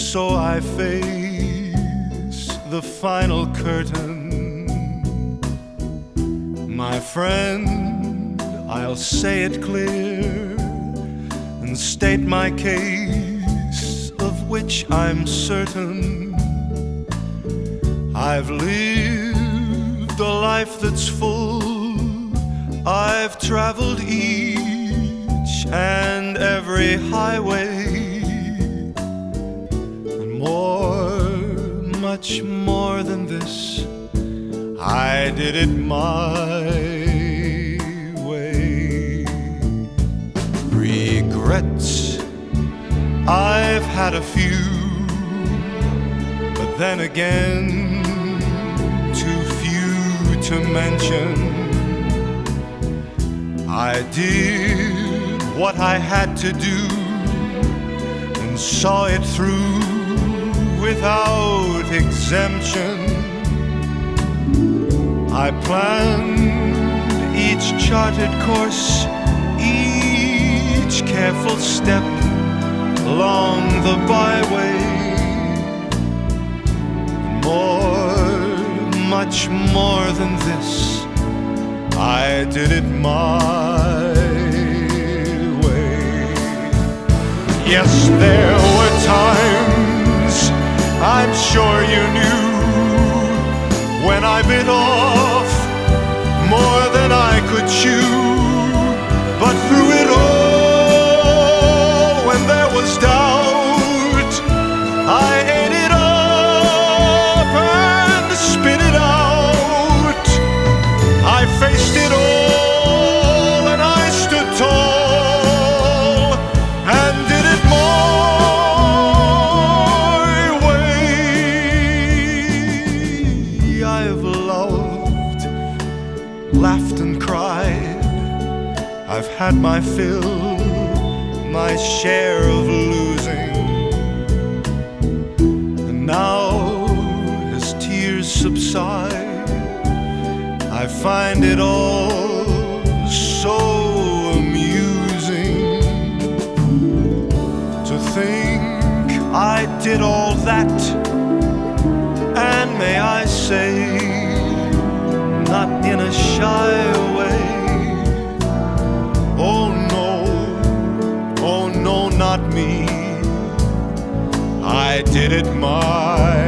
So I face the final curtain. My friend, I'll say it clear and state my case, of which I'm certain. I've lived a life that's full. I've traveled each and every highway, and more, much more than this, I did it my way. Regrets, I've had a few, but then again, too few to mention. I did what I had to do and saw it through without exemption. I planned each charted course, each careful step along the byway. And more, much more than this, I did it my way. Yes, there were times, I'm sure you knew, when I bit off more than I could chew. But through it all, when there was doubt, I ate it up and spit it out. I faced it all and I stood tall and did it my way. I've loved, laughed and cried. I've had my fill, my share of losing. And now, as tears subside, I find it all so amusing to think I did all that, and may I say, not in a shy way. Oh no, not me. I did it my